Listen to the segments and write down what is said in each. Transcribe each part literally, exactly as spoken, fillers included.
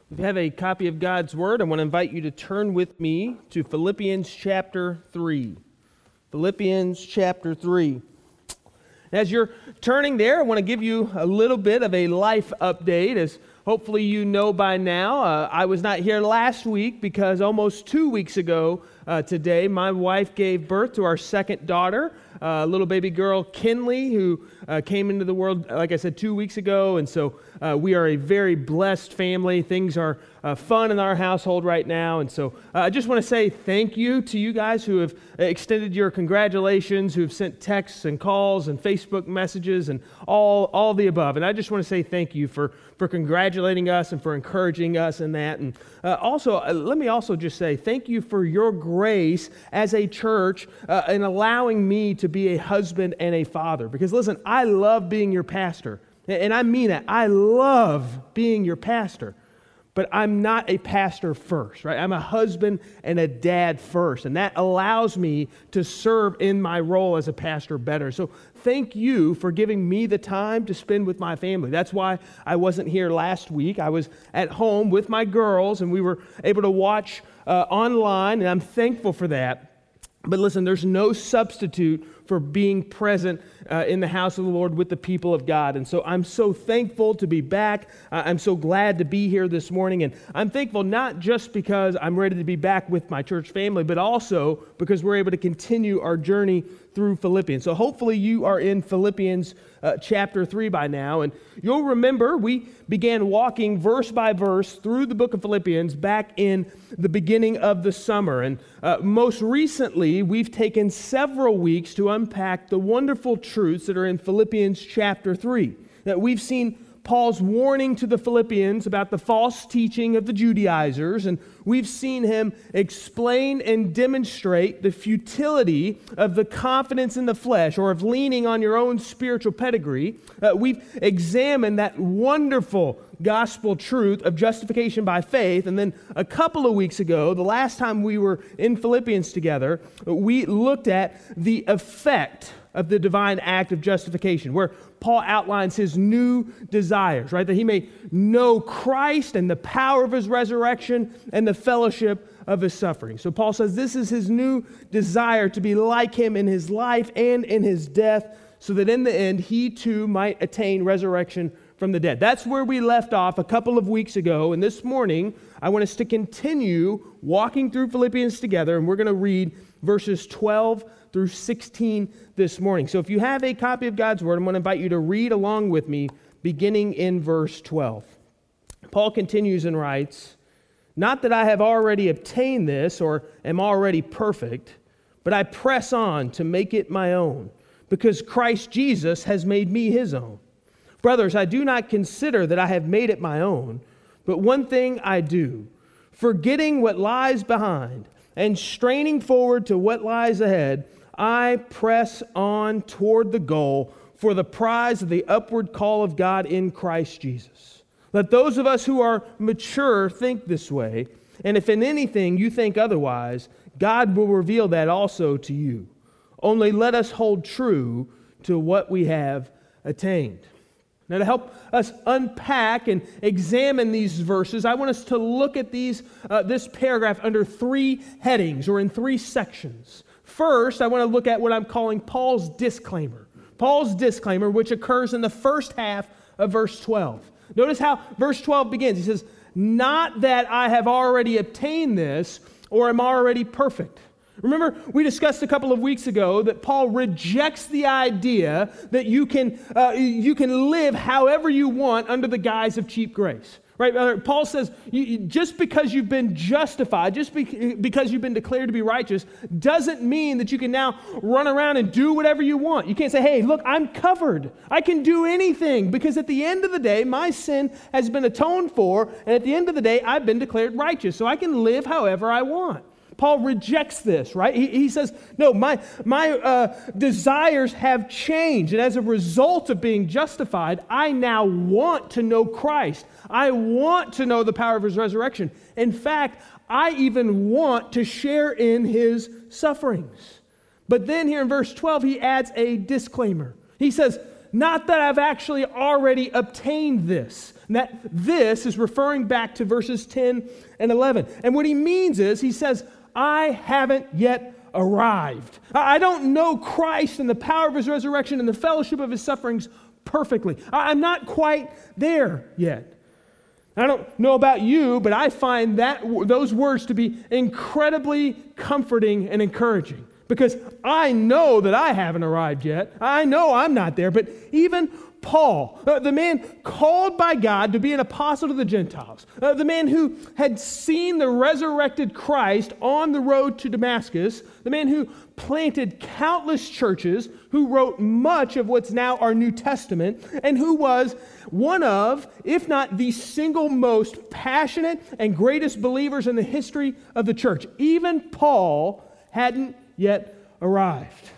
If you have a copy of God's Word, I want to invite you to turn with me to Philippians chapter three. Philippians chapter three. As you're turning there, I want to give you a little bit of a life update. As hopefully you know by now, uh, I was not here last week because almost two weeks ago uh, today, my wife gave birth to our second daughter, a uh, little baby girl, Kinley, who uh, came into the world, like I said, two weeks ago. And so uh, we are a very blessed family. Things are uh, fun in our household right now. And so uh, I just want to say thank you to you guys who have extended your congratulations, who have sent texts and calls and Facebook messages and all, all the above. And I just want to say thank you for, for congratulating us and for encouraging us in that. And uh, also, uh, let me also just say thank you for your grace as a church uh, in allowing me to be a husband and a father. Because listen, I love being your pastor. And I mean that. I love being your pastor. But I'm not a pastor first, right? I'm a husband and a dad first. And that allows me to serve in my role as a pastor better. So thank you for giving me the time to spend with my family. That's why I wasn't here last week. I was at home with my girls, and we were able to watch uh, online, and I'm thankful for that. But listen, there's no substitute for being present uh, in the house of the Lord with the people of God. And so I'm so thankful to be back. Uh, I'm so glad to be here this morning. And I'm thankful not just because I'm ready to be back with my church family, but also because we're able to continue our journey through Philippians. So hopefully you are in Philippians uh, chapter three by now. And you'll remember we began walking verse by verse through the book of Philippians back in the beginning of the summer. And uh, most recently, we've taken several weeks to unpack the wonderful truths that are in Philippians chapter three. That we've seen Paul's warning to the Philippians about the false teaching of the Judaizers, and we've seen him explain and demonstrate the futility of the confidence in the flesh or of leaning on your own spiritual pedigree. Uh, we've examined that wonderful gospel truth of justification by faith, and then a couple of weeks ago, the last time we were in Philippians together, we looked at the effect of the divine act of justification, where Paul outlines his new desires, right? That he may know Christ and the power of his resurrection and the fellowship of his suffering. So Paul says this is his new desire to be like him in his life and in his death, so that in the end he too might attain resurrection from the dead. That's where we left off a couple of weeks ago, and this morning I want us to continue walking through Philippians together, and we're going to read verses twelve through sixteen this morning. So if you have a copy of God's Word, I'm going to invite you to read along with me, beginning in verse twelve. Paul continues and writes, "Not that I have already obtained this or am already perfect, but I press on to make it my own, because Christ Jesus has made me his own. Brothers, I do not consider that I have made it my own, but one thing I do, forgetting what lies behind and straining forward to what lies ahead, I press on toward the goal for the prize of the upward call of God in Christ Jesus. Let those of us who are mature think this way, and if in anything you think otherwise, God will reveal that also to you. Only let us hold true to what we have attained." Now, to help us unpack and examine these verses, I want us to look at these uh, this paragraph under three headings or in three sections. First, I want to look at what I'm calling Paul's disclaimer. Paul's disclaimer, which occurs in the first half of verse twelve. Notice how verse twelve begins. He says, "Not that I have already obtained this or am already perfect." Remember, we discussed a couple of weeks ago that Paul rejects the idea that you can uh, you can live however you want under the guise of cheap grace. Right? Uh, Paul says, you, you, just because you've been justified, just be, because you've been declared to be righteous, doesn't mean that you can now run around and do whatever you want. You can't say, hey, look, I'm covered. I can do anything, because at the end of the day, my sin has been atoned for, and at the end of the day, I've been declared righteous, so I can live however I want. Paul rejects this, right? He, he says, no, my, my uh, desires have changed. And as a result of being justified, I now want to know Christ. I want to know the power of his resurrection. In fact, I even want to share in his sufferings. But then here in verse twelve, he adds a disclaimer. He says, not that I've actually already obtained this. And that this is referring back to verses ten and eleven. And what he means is, he says, I haven't yet arrived. I don't know Christ and the power of his resurrection and the fellowship of his sufferings perfectly. I'm not quite there yet. I don't know about you, but I find that those words to be incredibly comforting and encouraging, because I know that I haven't arrived yet. I know I'm not there, but even Paul, uh, the man called by God to be an apostle to the Gentiles, uh, the man who had seen the resurrected Christ on the road to Damascus, the man who planted countless churches, who wrote much of what's now our New Testament, and who was one of, if not the single most passionate and greatest believers in the history of the church. Even Paul hadn't yet arrived.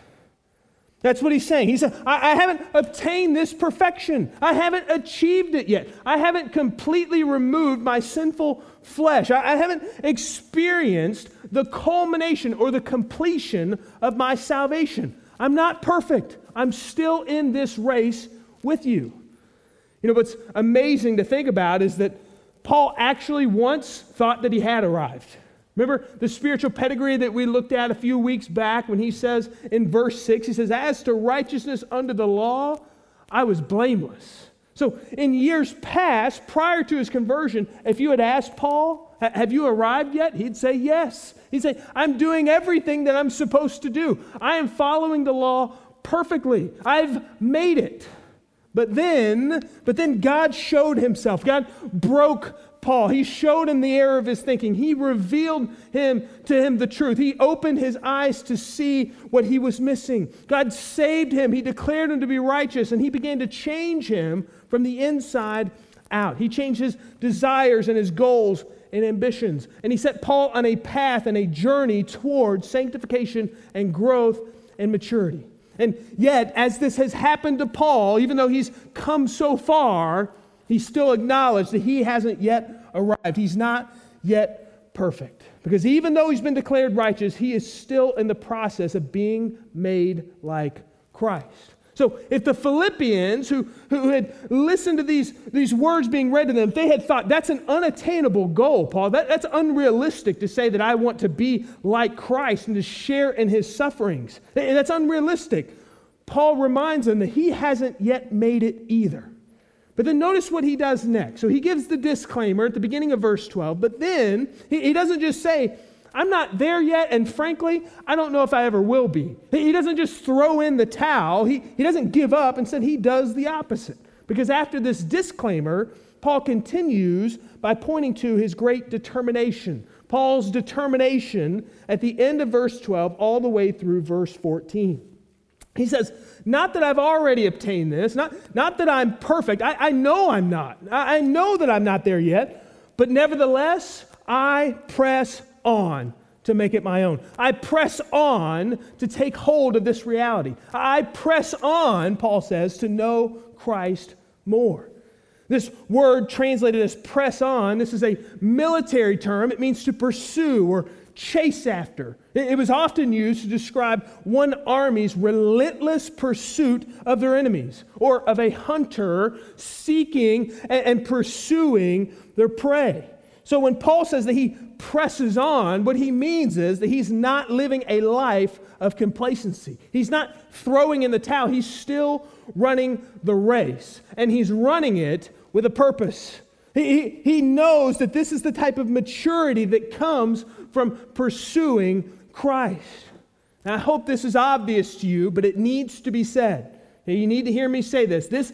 That's what he's saying. He said, I, I haven't obtained this perfection. I haven't achieved it yet. I haven't completely removed my sinful flesh. I, I haven't experienced the culmination or the completion of my salvation. I'm not perfect. I'm still in this race with you. You know, what's amazing to think about is that Paul actually once thought that he had arrived. Remember the spiritual pedigree that we looked at a few weeks back when he says in verse six, he says, as to righteousness under the law, I was blameless. So in years past, prior to his conversion, if you had asked Paul, have you arrived yet? He'd say yes. He'd say, I'm doing everything that I'm supposed to do. I am following the law perfectly. I've made it. But then, but then God showed himself. God broke Paul. He showed him the error of his thinking. He revealed him to him the truth. He opened his eyes to see what he was missing. God saved him. He declared him to be righteous, and he began to change him from the inside out. He changed his desires and his goals and ambitions. And he set Paul on a path and a journey towards sanctification and growth and maturity. And yet, as this has happened to Paul, even though he's come so far, he still acknowledged that he hasn't yet arrived. He's not yet perfect. Because even though he's been declared righteous, he is still in the process of being made like Christ. So if the Philippians who, who had listened to these, these words being read to them, if they had thought, that's an unattainable goal, Paul, that, that's unrealistic to say that I want to be like Christ and to share in his sufferings. And that's unrealistic. Paul reminds them that he hasn't yet made it either. But then notice what he does next. So he gives the disclaimer at the beginning of verse twelve, but then he, he doesn't just say, I'm not there yet, and frankly, I don't know if I ever will be. He doesn't just throw in the towel. He, he doesn't give up. Instead, he does the opposite. Because after this disclaimer, Paul continues by pointing to his great determination. Paul's determination at the end of verse twelve all the way through verse fourteen. He says, not that I've already obtained this, not, not that I'm perfect. I, I know I'm not. I, I know that I'm not there yet, but nevertheless, I press on to make it my own. I press on to take hold of this reality. I press on, Paul says, to know Christ more. This word translated as press on, this is a military term. It means to pursue or chase after. It was often used to describe one army's relentless pursuit of their enemies, or of a hunter seeking and pursuing their prey. So when Paul says that he presses on, what he means is that he's not living a life of complacency. He's not throwing in the towel. He's still running the race, and he's running it with a purpose. He, he knows that this is the type of maturity that comes from pursuing Christ. And I hope this is obvious to you, but it needs to be said. You need to hear me say this. This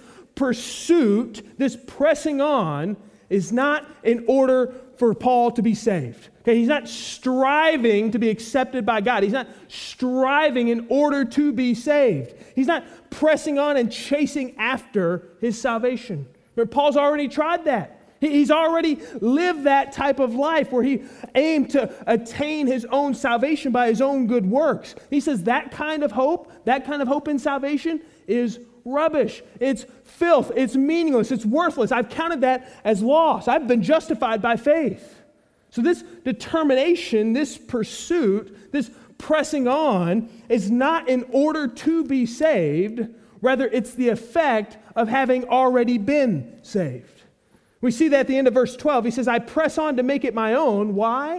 pursuit, this pressing on, is not in order for Paul to be saved. Okay, he's not striving to be accepted by God. He's not striving in order to be saved. He's not pressing on and chasing after his salvation. But Paul's already tried that. He's already lived that type of life where he aimed to attain his own salvation by his own good works. He says that kind of hope, that kind of hope in salvation is rubbish. It's filth. It's meaningless. It's worthless. I've counted that as loss. I've been justified by faith. So this determination, this pursuit, this pressing on is not in order to be saved. Rather, it's the effect of having already been saved. We see that at the end of verse twelve. He says, I press on to make it my own. Why?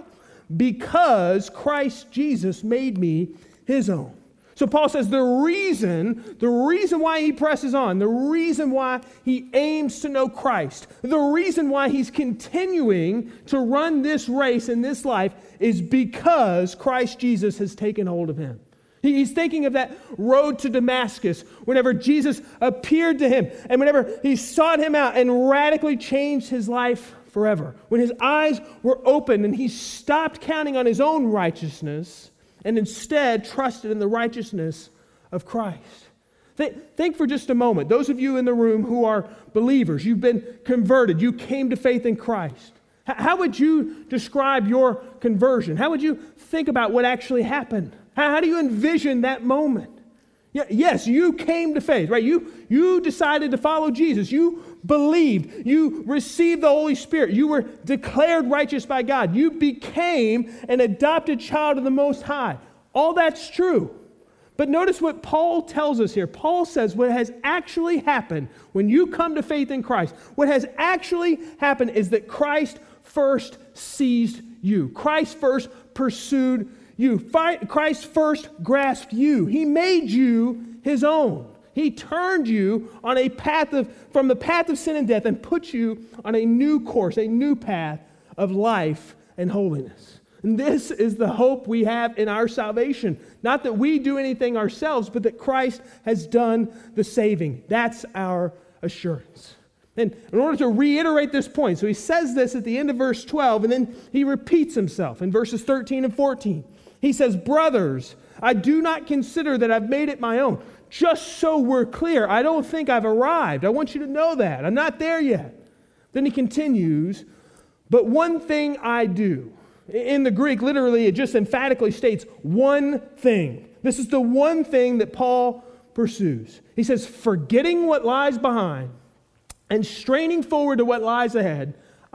Because Christ Jesus made me his own. So Paul says the reason, the reason why he presses on, the reason why he aims to know Christ, the reason why he's continuing to run this race in this life is because Christ Jesus has taken hold of him. He's thinking of that road to Damascus, whenever Jesus appeared to him and whenever he sought him out and radically changed his life forever. When his eyes were opened and he stopped counting on his own righteousness and instead trusted in the righteousness of Christ. Think, think for just a moment, those of you in the room who are believers, you've been converted, you came to faith in Christ. How would you describe your conversion? How would you think about what actually happened? How, how do you envision that moment? Yeah, yes, you came to faith, right? You, you decided to follow Jesus. You believed. You received the Holy Spirit. You were declared righteous by God. You became an adopted child of the Most High. All that's true. But notice what Paul tells us here. Paul says what has actually happened when you come to faith in Christ, what has actually happened is that Christ first seized you. Christ first pursued you. Christ first grasped you. He made you his own. He turned you on a path of, from the path of sin and death and put you on a new course, a new path of life and holiness. And this is the hope we have in our salvation. Not that we do anything ourselves, but that Christ has done the saving. That's our assurance. And in order to reiterate this point, so he says this at the end of verse twelve, and then he repeats himself in verses thirteen and fourteen. He says, brothers, I do not consider that I've made it my own. Just so we're clear, I don't think I've arrived. I want you to know that. I'm not there yet. Then he continues, but one thing I do. In the Greek, literally, it just emphatically states one thing. This is the one thing that Paul pursues. He says, forgetting what lies behind and straining forward to what lies ahead,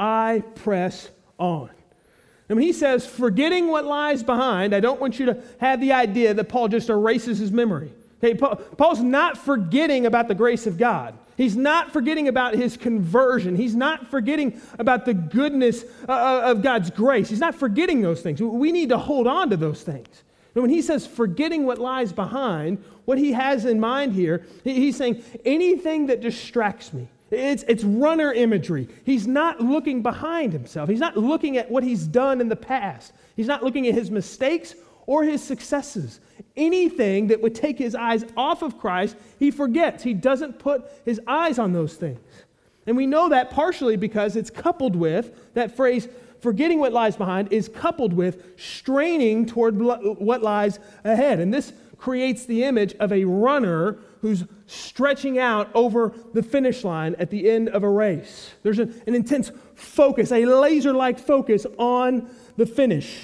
I press on. And when he says, forgetting what lies behind, I don't want you to have the idea that Paul just erases his memory. Okay, Paul, Paul's not forgetting about the grace of God. He's not forgetting about his conversion. He's not forgetting about the goodness uh, of God's grace. He's not forgetting those things. We need to hold on to those things. And when he says forgetting what lies behind, what he has in mind here, he's saying anything that distracts me. It's, it's runner imagery. He's not looking behind himself. He's not looking at what he's done in the past. He's not looking at his mistakes or his successes. Anything that would take his eyes off of Christ, he forgets. He doesn't put his eyes on those things. And we know that partially because it's coupled with, that phrase, forgetting what lies behind, is coupled with straining toward what lies ahead. And this creates the image of a runner who's stretching out over the finish line at the end of a race. There's an, an intense focus, a laser-like focus on the finish.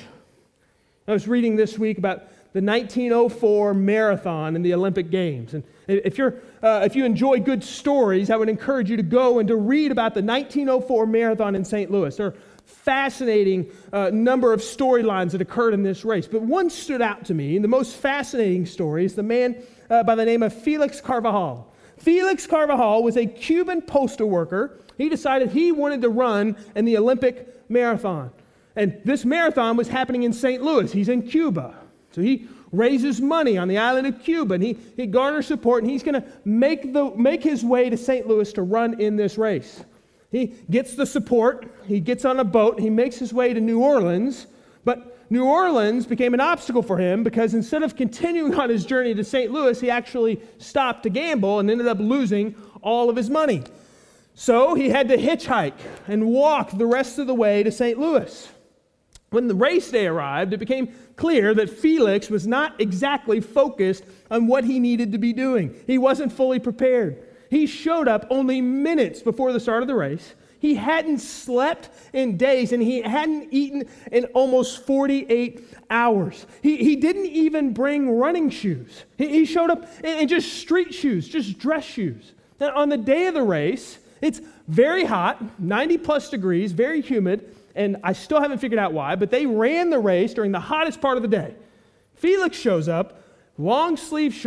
I was reading this week about the nineteen oh four marathon in the Olympic Games. And if you're, uh, if you enjoy good stories, I would encourage you to go and to read about the nineteen oh four marathon in Saint Louis. There are fascinating uh, number of storylines that occurred in this race. But one stood out to me, and the most fascinating story is the man uh, by the name of Felix Carvajal. Felix Carvajal was a Cuban postal worker. He decided he wanted to run in the Olympic marathon. And this marathon was happening in Saint Louis. He's in Cuba. So he raises money on the island of Cuba, and he, he garners support, and he's going to make the make his way to Saint Louis to run in this race. He gets the support, he gets on a boat, he makes his way to New Orleans, but New Orleans became an obstacle for him because instead of continuing on his journey to Saint Louis, he actually stopped to gamble and ended up losing all of his money. So he had to hitchhike and walk the rest of the way to Saint Louis. When the race day arrived, it became clear that Felix was not exactly focused on what he needed to be doing. He wasn't fully prepared. He showed up only minutes before the start of the race. He hadn't slept in days, and he hadn't eaten in almost forty-eight hours. He, he didn't even bring running shoes. He, he showed up in, in just street shoes, just dress shoes. Now, on the day of the race, it's very hot, ninety plus degrees, very humid, and I still haven't figured out why, but they ran the race during the hottest part of the day. Felix shows up, long sleeve shirt,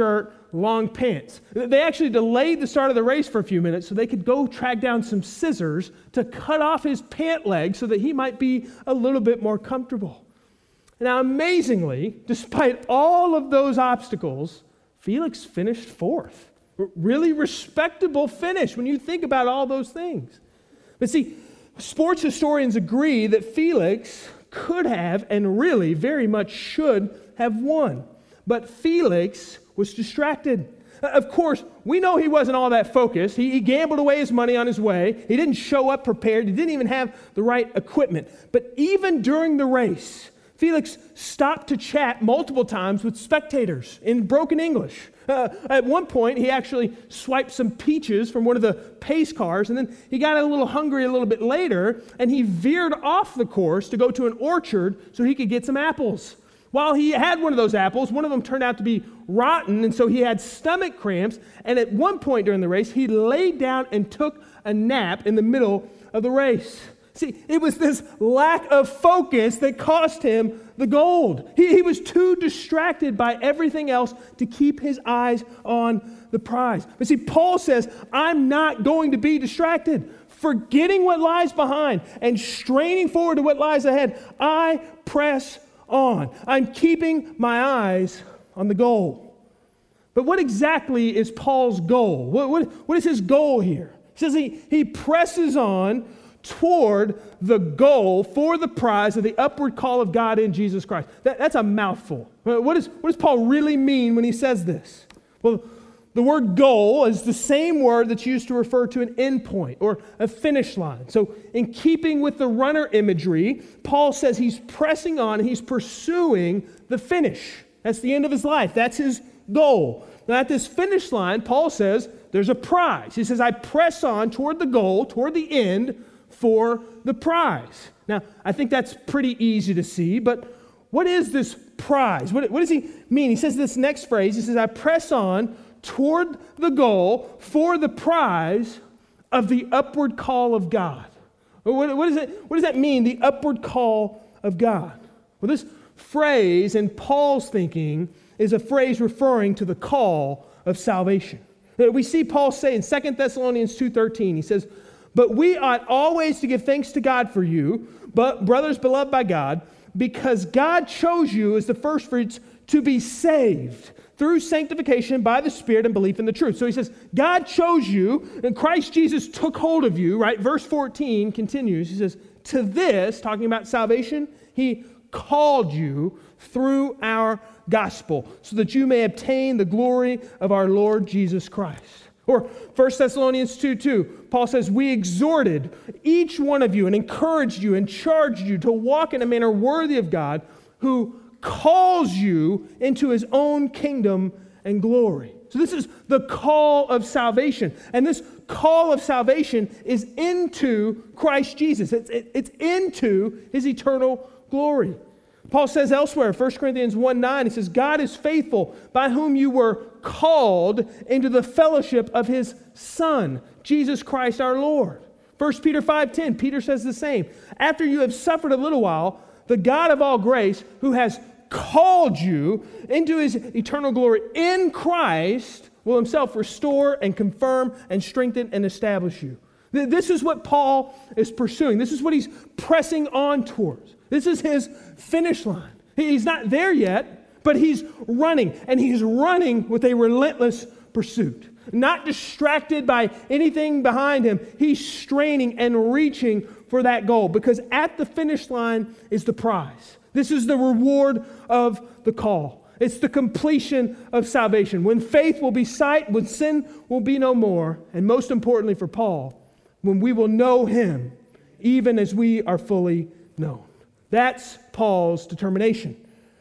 long pants. They actually delayed the start of the race for a few minutes so they could go track down some scissors to cut off his pant leg so that he might be a little bit more comfortable. Now, amazingly, despite all of those obstacles, Felix finished fourth. Really respectable finish when you think about all those things. But see, sports historians agree that Felix could have and really very much should have won. But Felix was distracted. Of course, we know he wasn't all that focused. He, he gambled away his money on his way. He didn't show up prepared. He didn't even have the right equipment. But even during the race, Felix stopped to chat multiple times with spectators in broken English. Uh, at one point, he actually swiped some peaches from one of the pace cars, and then he got a little hungry a little bit later, and he veered off the course to go to an orchard so he could get some apples. While he had one of those apples, one of them turned out to be rotten, and so he had stomach cramps, and at one point during the race, he laid down and took a nap in the middle of the race. See, it was this lack of focus that cost him the gold. He, he was too distracted by everything else to keep his eyes on the prize. But see, Paul says, I'm not going to be distracted. Forgetting what lies behind and straining forward to what lies ahead, I press on. I'm keeping my eyes on the goal. But what exactly is Paul's goal? What, what, what is his goal here? He says he, he presses on toward the goal for the prize of the upward call of God in Jesus Christ. That, that's a mouthful. What, is, what does Paul really mean when he says this? Well, the word goal is the same word that's used to refer to an end point or a finish line. So in keeping with the runner imagery, Paul says he's pressing on and he's pursuing the finish. That's the end of his life. That's his goal. Now at this finish line, Paul says there's a prize. He says, I press on toward the goal, toward the end, for the prize. Now, I think that's pretty easy to see, but what is this prize? What, what does he mean? He says this next phrase, he says, I press on toward the goal for the prize of the upward call of God. What, what, is it, what does that mean, the upward call of God? Well, this phrase in Paul's thinking is a phrase referring to the call of salvation. We see Paul say in Second Thessalonians two thirteen, he says, but we ought always to give thanks to God for you, but brothers beloved by God, because God chose you as the firstfruits to be saved through sanctification by the Spirit and belief in the truth. So he says, God chose you, and Christ Jesus took hold of you, right? Verse fourteen continues. He says, to this, talking about salvation, he called you through our gospel, so that you may obtain the glory of our Lord Jesus Christ. Or First Thessalonians two two, Paul says, we exhorted each one of you and encouraged you and charged you to walk in a manner worthy of God, who calls you into his own kingdom and glory. So this is the call of salvation. And this call of salvation is into Christ Jesus. It's, it's into his eternal glory. Paul says elsewhere, First Corinthians one nine, he says, God is faithful, by whom you were called into the fellowship of his Son, Jesus Christ our Lord. First Peter five ten, Peter says the same. After you have suffered a little while, the God of all grace, who has called you into his eternal glory in Christ, will himself restore and confirm and strengthen and establish you. This is what Paul is pursuing. This is what he's pressing on towards. This is his finish line. He's not there yet, but he's running, and he's running with a relentless pursuit. Not distracted by anything behind him. He's straining and reaching for that goal, because at the finish line is the prize. This is the reward of the call. It's the completion of salvation. When faith will be sight, when sin will be no more, and most importantly for Paul, when we will know him, even as we are fully known. That's Paul's determination.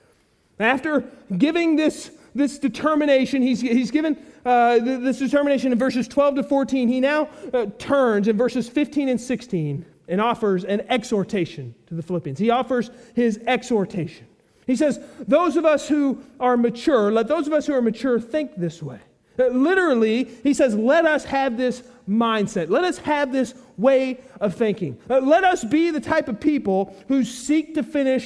After giving this, this determination, he's, he's given uh, this determination in verses twelve to fourteen. He now uh, turns in verses fifteen and sixteen and offers an exhortation to the Philippians. He offers his exhortation. He says, those of us who are mature, let those of us who are mature think this way. Literally, he says, let us have this mindset. Let us have this way of thinking. Let us be the type of people who seek to finish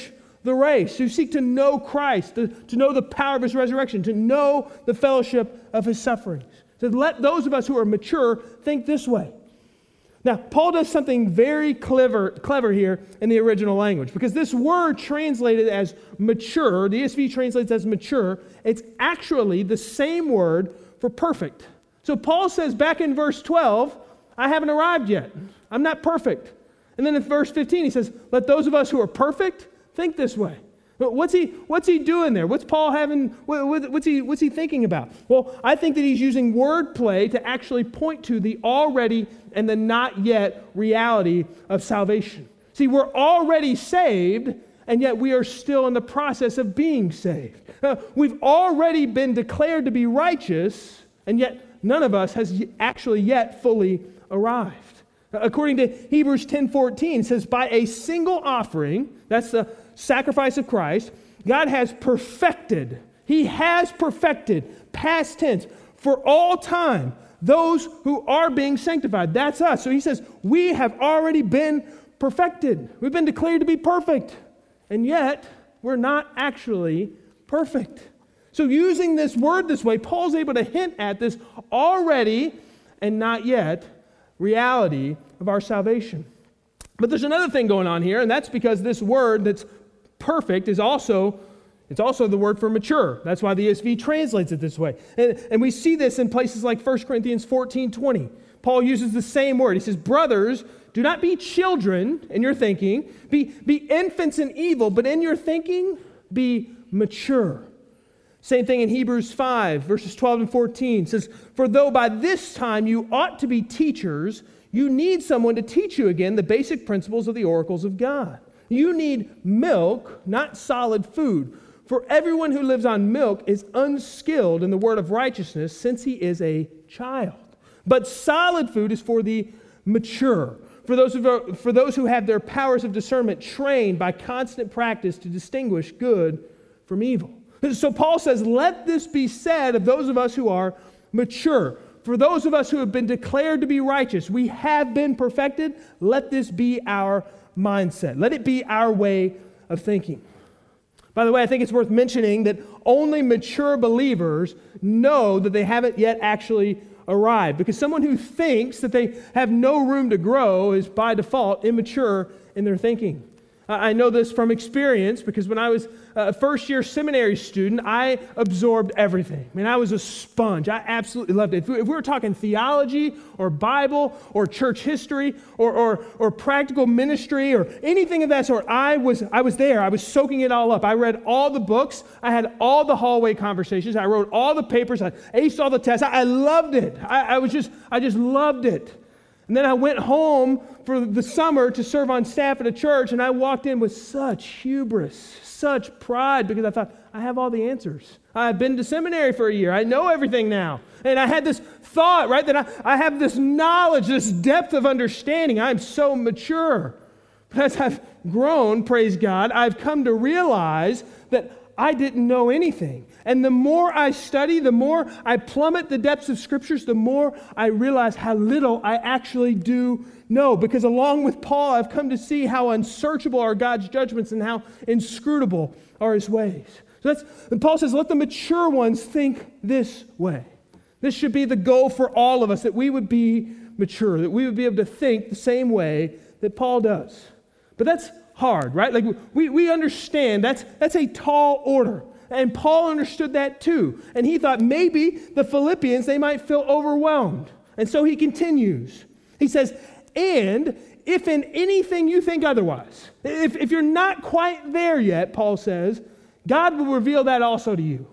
the race, who seek to know Christ, to, to know the power of his resurrection, to know the fellowship of his sufferings. So let those of us who are mature think this way. Now, Paul does something very clever, clever here in the original language, because this word translated as mature, the E S V translates as mature, it's actually the same word for perfect. So Paul says back in verse twelve, I haven't arrived yet. I'm not perfect. And then in verse fifteen, he says, let those of us who are perfect think this way. What's he, what's he doing there? What's Paul having, what, what's he, what's he thinking about? Well, I think that he's using wordplay to actually point to the already and the not yet reality of salvation. See, we're already saved, and yet we are still in the process of being saved. Uh, we've already been declared to be righteous, and yet none of us has actually yet fully arrived. According to Hebrews ten fourteen, it says, by a single offering, that's the sacrifice of Christ, God has perfected, he has perfected, past tense, for all time, those who are being sanctified. That's us. So he says, we have already been perfected. We've been declared to be perfect. And yet, we're not actually perfect. So using this word this way, Paul's able to hint at this already and not yet reality of our salvation. But there's another thing going on here, and that's because this word that's perfect is also, it's also the word for mature. That's why the E S V translates it this way. And, and we see this in places like First Corinthians fourteen twenty. Paul uses the same word. He says, brothers, do not be children in your thinking, be, be infants in evil, but in your thinking, be mature. Same thing in Hebrews five, verses twelve and fourteen. It says, for though by this time you ought to be teachers, you need someone to teach you again the basic principles of the oracles of God. You need milk, not solid food. For everyone who lives on milk is unskilled in the word of righteousness, since he is a child. But solid food is for the mature, for those who, for those who have their powers of discernment trained by constant practice to distinguish good from evil. So Paul says, let this be said of those of us who are mature. For those of us who have been declared to be righteous, we have been perfected, let this be our mindset. Let it be our way of thinking. By the way, I think it's worth mentioning that only mature believers know that they haven't yet actually arrived, because someone who thinks that they have no room to grow is by default immature in their thinking. I know this from experience, because when I was a first-year seminary student, I absorbed everything. I mean, I was a sponge. I absolutely loved it. If we, if we were talking theology or Bible or church history or, or, or practical ministry or anything of that sort, I was, I was there. I was soaking it all up. I read all the books. I had all the hallway conversations. I wrote all the papers. I aced all the tests. I, I loved it. I, I was just, I just loved it. And then I went home for the summer to serve on staff at a church, and I walked in with such hubris, such pride, because I thought, I have all the answers. I've been to seminary for a year. I know everything now. And I had this thought, right, that I, I have this knowledge, this depth of understanding. I'm so mature. But as I've grown, praise God, I've come to realize that I didn't know anything. And the more I study, the more I plummet the depths of Scriptures, the more I realize how little I actually do know. Because along with Paul, I've come to see how unsearchable are God's judgments and how inscrutable are His ways. So that's, and Paul says, let the mature ones think this way. This should be the goal for all of us, that we would be mature, that we would be able to think the same way that Paul does. But that's hard, right? Like we, we understand that's, that's a tall order. And Paul understood that too. And he thought maybe the Philippians, they might feel overwhelmed. And so he continues. He says, and if in anything you think otherwise, if, if you're not quite there yet, Paul says, God will reveal that also to you.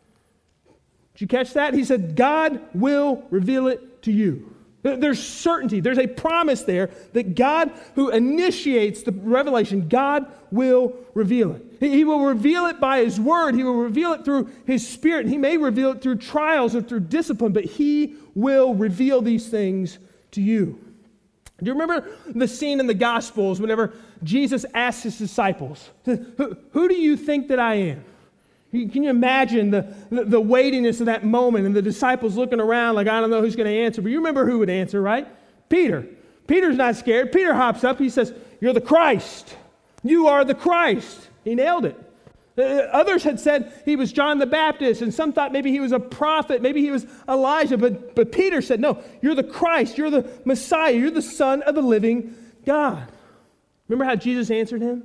Did you catch that? He said, God will reveal it to you. There's certainty. There's a promise there that God, who initiates the revelation, God will reveal it. He will reveal it by His Word. He will reveal it through His Spirit. He may reveal it through trials or through discipline, but He will reveal these things to you. Do you remember the scene in the Gospels whenever Jesus asked His disciples, who, who do you think that I am? Can you imagine the, the, the weightiness of that moment and the disciples looking around like, I don't know who's going to answer, but you remember who would answer, right? Peter. Peter's not scared. Peter hops up. He says, you're the Christ. You are the Christ. He nailed it. Others had said he was John the Baptist, and some thought maybe he was a prophet, maybe he was Elijah, but, but Peter said, no, you're the Christ, you're the Messiah, you're the Son of the living God. Remember how Jesus answered him?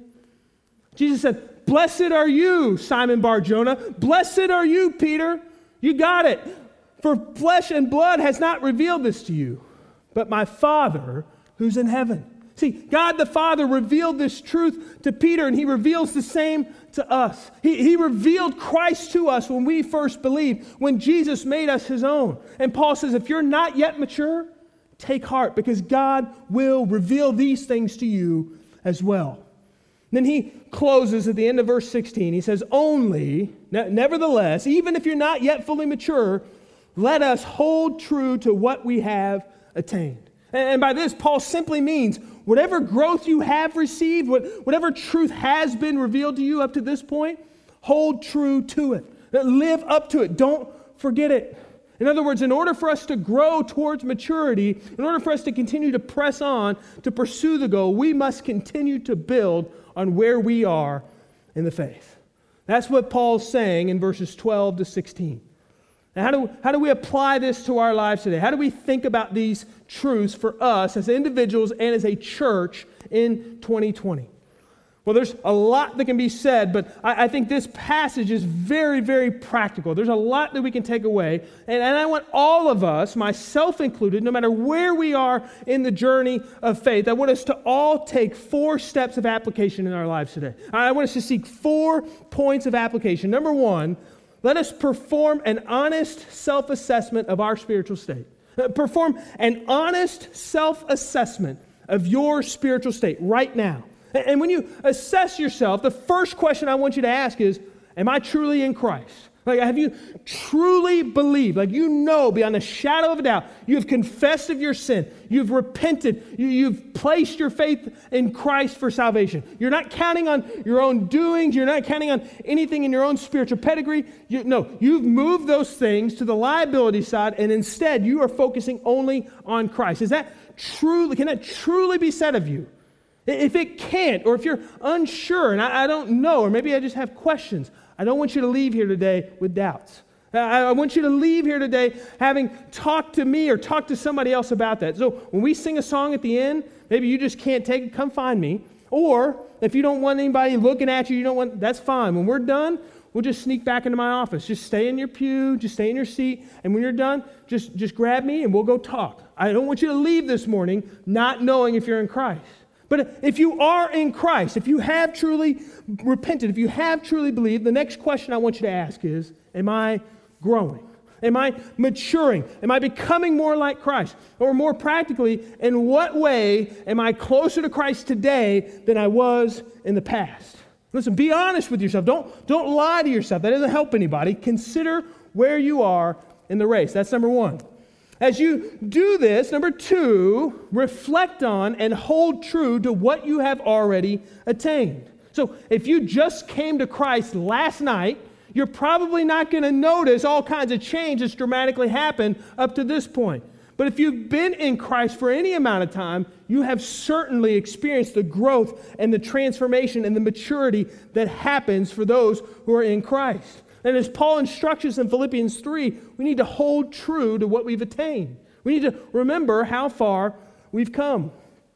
Jesus said, blessed are you, Simon Bar-Jonah, blessed are you, Peter. You got it. For flesh and blood has not revealed this to you, but my Father who's in heaven. See, God the Father revealed this truth to Peter, and he reveals the same to us. He, he revealed Christ to us when we first believed, when Jesus made us his own. And Paul says, if you're not yet mature, take heart, because God will reveal these things to you as well. Then he closes at the end of verse sixteen. He says, only, nevertheless, even if you're not yet fully mature, let us hold true to what we have attained. And by this, Paul simply means whatever growth you have received, whatever truth has been revealed to you up to this point, hold true to it. Live up to it. Don't forget it. In other words, in order for us to grow towards maturity, in order for us to continue to press on, to pursue the goal, we must continue to build on where we are in the faith. That's what Paul's saying in verses twelve to sixteen. Now, how do, how do we apply this to our lives today? How do we think about these truths for us as individuals and as a church in twenty twenty? Well, there's a lot that can be said, but I, I think this passage is very, very practical. There's a lot that we can take away, and, and I want all of us, myself included, no matter where we are in the journey of faith, I want us to all take four steps of application in our lives today. I want us to seek four points of application. Number one, let us perform an honest self-assessment of our spiritual state. Uh, perform an honest self-assessment of your spiritual state right now. And, and when you assess yourself, the first question I want you to ask is, am I truly in Christ? Like, have you truly believed? Like, you know beyond a shadow of a doubt, you have confessed of your sin. You've repented. You, you've placed your faith in Christ for salvation. You're not counting on your own doings. You're not counting on anything in your own spiritual pedigree. You, no, you've moved those things to the liability side, and instead you are focusing only on Christ. Is that truly, can that truly be said of you? If it can't, or if you're unsure, and I, I don't know, or maybe I just have questions, I don't want you to leave here today with doubts. I want you to leave here today having talked to me or talked to somebody else about that. So when we sing a song at the end, maybe you just can't take it, come find me. Or if you don't want anybody looking at you, you don't want, that's fine. When we're done, we'll just sneak back into my office. Just stay in your pew, just stay in your seat, and when you're done, just, just grab me and we'll go talk. I don't want you to leave this morning not knowing if you're in Christ. But if you are in Christ, if you have truly repented, if you have truly believed, the next question I want you to ask is, am I growing? Am I maturing? Am I becoming more like Christ? Or more practically, in what way am I closer to Christ today than I was in the past? Listen, be honest with yourself. Don't, don't lie to yourself. That doesn't help anybody. Consider where you are in the race. That's number one. As you do this, number two, reflect on and hold true to what you have already attained. So if you just came to Christ last night, you're probably not going to notice all kinds of change that's dramatically happened up to this point. But if you've been in Christ for any amount of time, you have certainly experienced the growth and the transformation and the maturity that happens for those who are in Christ. And as Paul instructs us in Philippians three, we need to hold true to what we've attained. We need to remember how far we've come.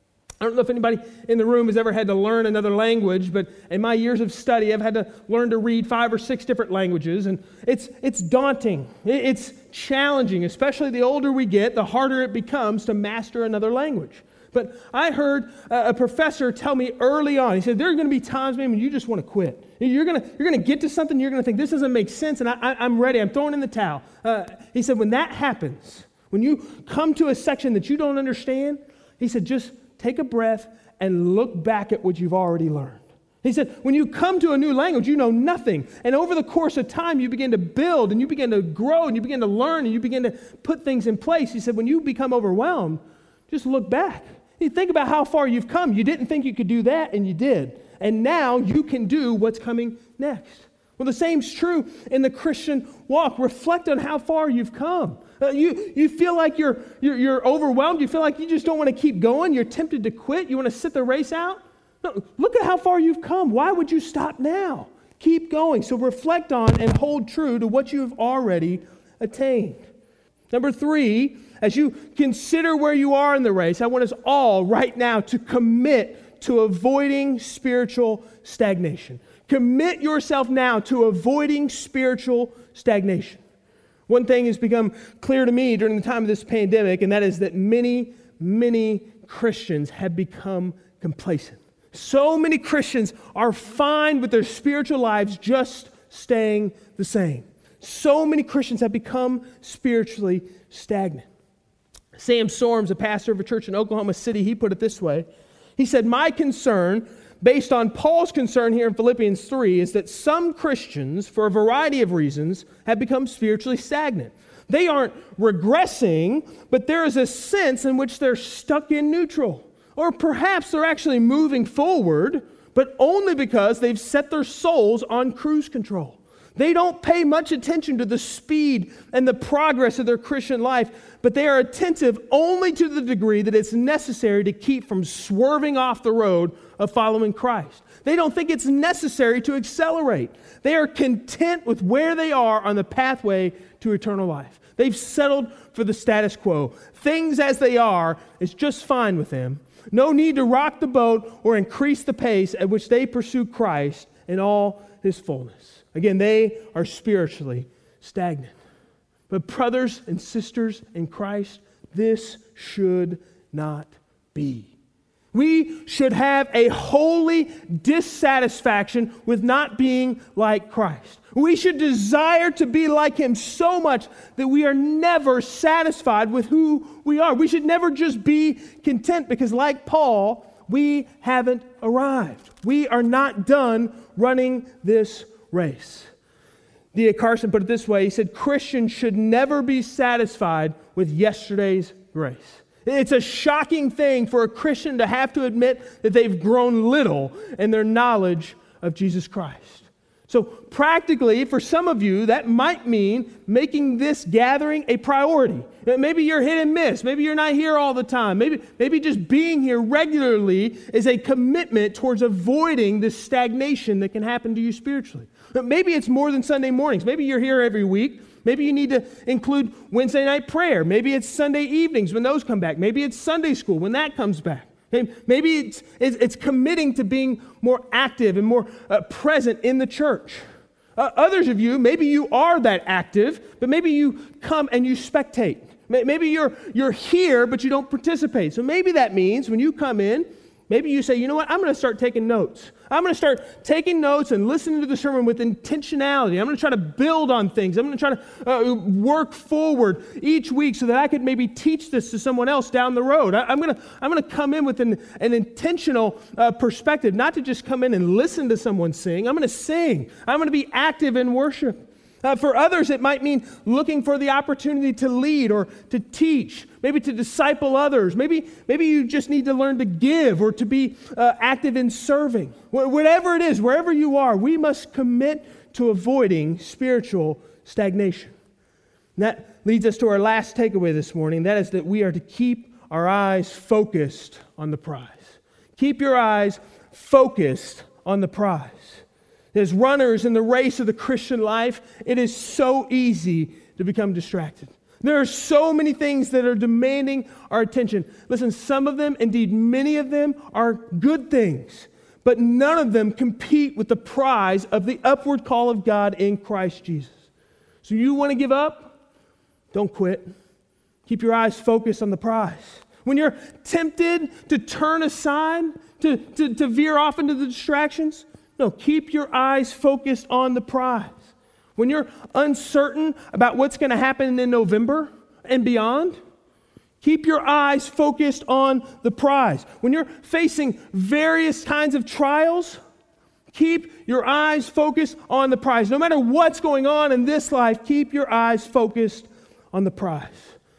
I don't know if anybody in the room has ever had to learn another language, but in my years of study, I've had to learn to read five or six different languages, and it's it's daunting. It's challenging, especially the older we get, the harder it becomes to master another language. But I heard a professor tell me early on, he said, there are going to be times, man, when you just want to quit. You're going to you're going to get to something, you're going to think, this doesn't make sense, and I, I, I'm ready, I'm throwing in the towel. Uh, he said, when that happens, when you come to a section that you don't understand, he said, just take a breath and look back at what you've already learned. He said, when you come to a new language, you know nothing. And over the course of time, you begin to build, and you begin to grow, and you begin to learn, and you begin to put things in place. He said, when you become overwhelmed, just look back. You think about how far you've come. You didn't think you could do that, and you did. And now you can do what's coming next. Well, the same's true in the Christian walk. Reflect on how far you've come. Uh, you, you feel like you're, you're, you're overwhelmed. You feel like you just don't want to keep going. You're tempted to quit. You want to sit the race out. No, look at how far you've come. Why would you stop now? Keep going. So reflect on and hold true to what you have already attained. Number three, as you consider where you are in the race, I want us all right now to commit to avoiding spiritual stagnation. Commit yourself now to avoiding spiritual stagnation. One thing has become clear to me during the time of this pandemic, and that is that many, many Christians have become complacent. So many Christians are fine with their spiritual lives just staying the same. So many Christians have become spiritually stagnant. Sam Storms, a pastor of a church in Oklahoma City, he put it this way. He said, my concern, based on Paul's concern here in Philippians three, is that some Christians, for a variety of reasons, have become spiritually stagnant. They aren't regressing, but there is a sense in which they're stuck in neutral. Or perhaps they're actually moving forward, but only because they've set their souls on cruise control. They don't pay much attention to the speed and the progress of their Christian life, but they are attentive only to the degree that it's necessary to keep from swerving off the road of following Christ. They don't think it's necessary to accelerate. They are content with where they are on the pathway to eternal life. They've settled for the status quo. Things as they are is just fine with them. No need to rock the boat or increase the pace at which they pursue Christ in all His fullness. Again, they are spiritually stagnant. But brothers and sisters in Christ, this should not be. We should have a holy dissatisfaction with not being like Christ. We should desire to be like Him so much that we are never satisfied with who we are. We should never just be content because, like Paul, we haven't arrived. We are not done running this race. D A Carson put it this way. He said, Christians should never be satisfied with yesterday's grace. It's a shocking thing for a Christian to have to admit that they've grown little in their knowledge of Jesus Christ. So practically, for some of you, that might mean making this gathering a priority. Maybe you're hit and miss. Maybe you're not here all the time. Maybe, maybe just being here regularly is a commitment towards avoiding the stagnation that can happen to you spiritually. But maybe it's more than Sunday mornings. Maybe you're here every week. Maybe you need to include Wednesday night prayer. Maybe it's Sunday evenings when those come back. Maybe it's Sunday school when that comes back. Maybe it's, it's, it's committing to being more active and more uh, present in the church. Uh, others of you, maybe you are that active, but maybe you come and you spectate. Maybe you're, you're here, but you don't participate. So maybe that means when you come in, maybe you say, you know what, I'm going to start taking notes. I'm going to start taking notes and listening to the sermon with intentionality. I'm going to try to build on things. I'm going to try to uh, work forward each week so that I could maybe teach this to someone else down the road. I, I'm going to I'm going to come in with an, an intentional uh, perspective, not to just come in and listen to someone sing. I'm going to sing. I'm going to be active in worship. Uh, for others, it might mean looking for the opportunity to lead or to teach, maybe to disciple others. Maybe, maybe you just need to learn to give or to be uh, active in serving. Wh- whatever it is, wherever you are, we must commit to avoiding spiritual stagnation. And that leads us to our last takeaway this morning. That is that we are to keep our eyes focused on the prize. Keep your eyes focused on the prize. As runners in the race of the Christian life, it is so easy to become distracted. There are so many things that are demanding our attention. Listen, some of them, indeed many of them, are good things, but none of them compete with the prize of the upward call of God in Christ Jesus. So you want to give up? Don't quit. Keep your eyes focused on the prize. When you're tempted to turn aside, to, to, to veer off into the distractions, no, keep your eyes focused on the prize. When you're uncertain about what's going to happen in November and beyond, keep your eyes focused on the prize. When you're facing various kinds of trials, keep your eyes focused on the prize. No matter what's going on in this life, keep your eyes focused on the prize.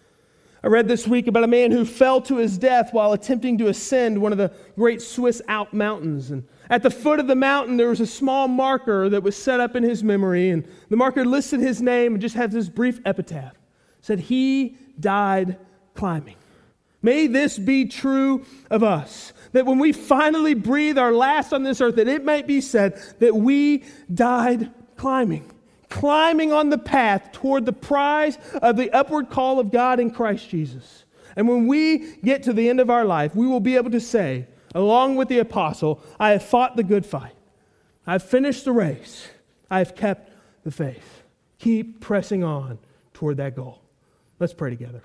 I read this week about a man who fell to his death while attempting to ascend one of the great Swiss Alp mountains. And at the foot of the mountain, there was a small marker that was set up in his memory. And the marker listed his name and just has this brief epitaph. It said, he died climbing. May this be true of us, that when we finally breathe our last on this earth, that it might be said that we died climbing, climbing on the path toward the prize of the upward call of God in Christ Jesus. And when we get to the end of our life, we will be able to say, along with the apostle, I have fought the good fight. I've finished the race. I have kept the faith. Keep pressing on toward that goal. Let's pray together.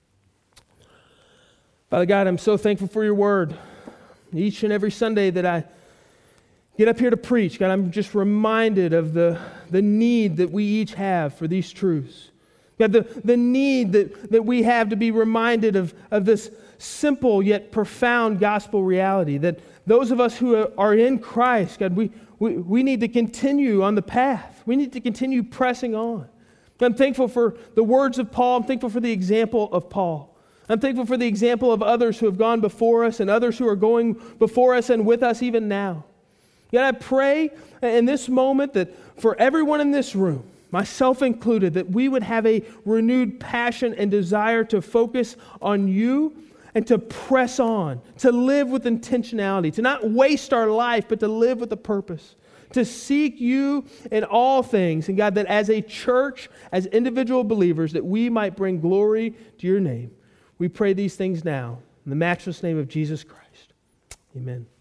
Father God, I'm so thankful for your word. Each and every Sunday that I get up here to preach, God, I'm just reminded of the, the need that we each have for these truths. God, the, the need that, that we have to be reminded of, of this simple yet profound gospel reality, that those of us who are in Christ, God, we, we, we need to continue on the path. We need to continue pressing on. I'm thankful for the words of Paul. I'm thankful for the example of Paul. I'm thankful for the example of others who have gone before us and others who are going before us and with us even now. God, I pray in this moment that for everyone in this room, myself included, that we would have a renewed passion and desire to focus on you and to press on, to live with intentionality, to not waste our life, but to live with a purpose, to seek you in all things. And God, that as a church, as individual believers, that we might bring glory to your name. We pray these things now in the matchless name of Jesus Christ. Amen.